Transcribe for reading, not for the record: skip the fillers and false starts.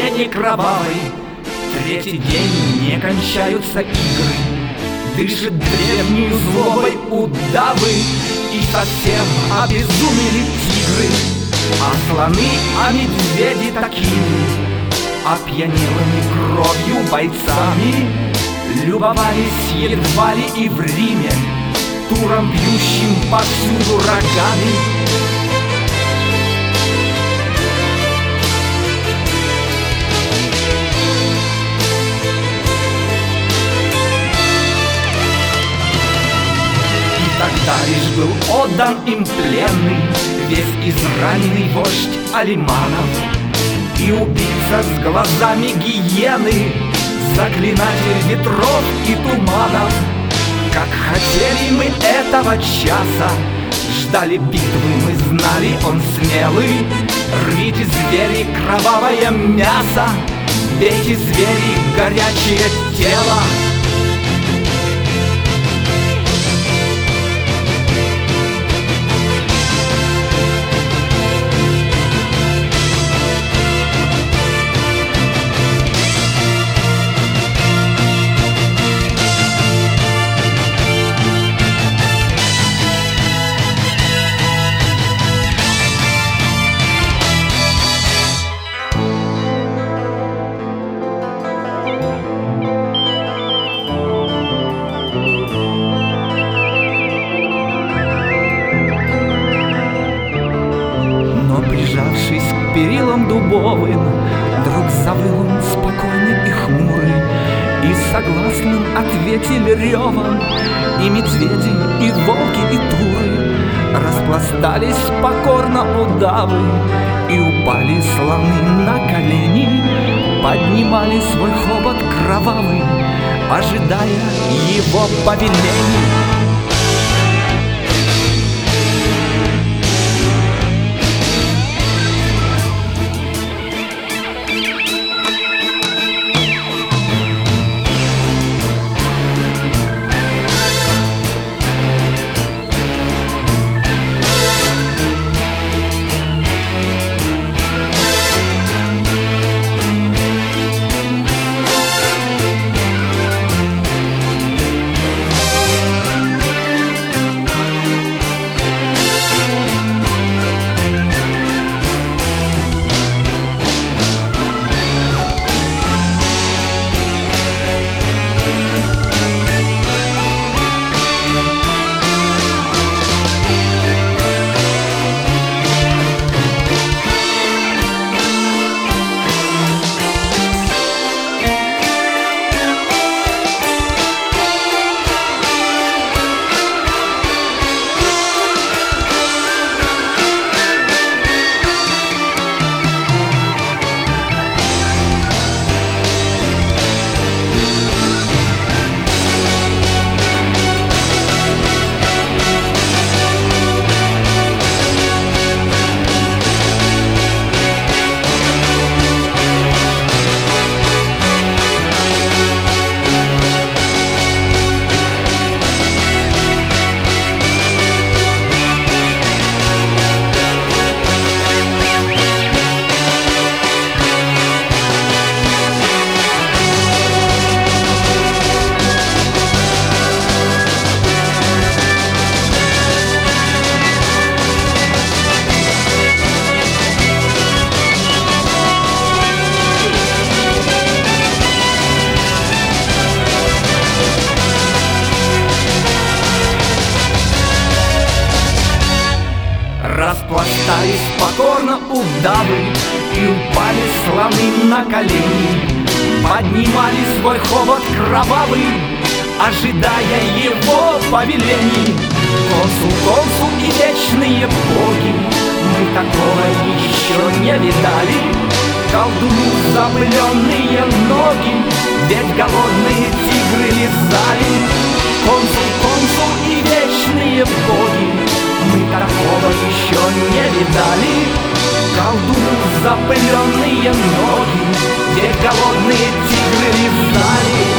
арене кровавой. Третий день не кончаются игры, дышит древней злобой удавы, и совсем обезумели тигры. А слоны, а медведи такими опьянелыми кровью бойцами любовались едва ли и в Риме туром, бьющим повсюду рогами. Тогда лишь был отдан им пленный, весь израненный вождь Алиманов, и убийца с глазами гиены, заклинатель ветров и туманов. Как хотели мы этого часа, ждали битвы, мы знали, он смелый. Рвите, звери, кровавое мясо, бейте, звери, горячее тело. Прижавшись к перилам дубовым, вдруг завыл он спокойный и хмурый, и согласным ответили ревом и медведи, и волки, и туры. Распластались покорно удавы, и упали слоны на колени, поднимали свой хобот кровавый, ожидая его повелений. Распластались покорно удавы, и упали слоны на колени, поднимали свой хобот кровавый, ожидая его повелений. Консул и вечные боги, мы такого еще не видали. Колдуну запыленные ноги, ведь голодные тигры лизали. Консул и вечные боги, мы такого еще не видали. Колдуну запыленные ноги, ведь голодные тигры лизали.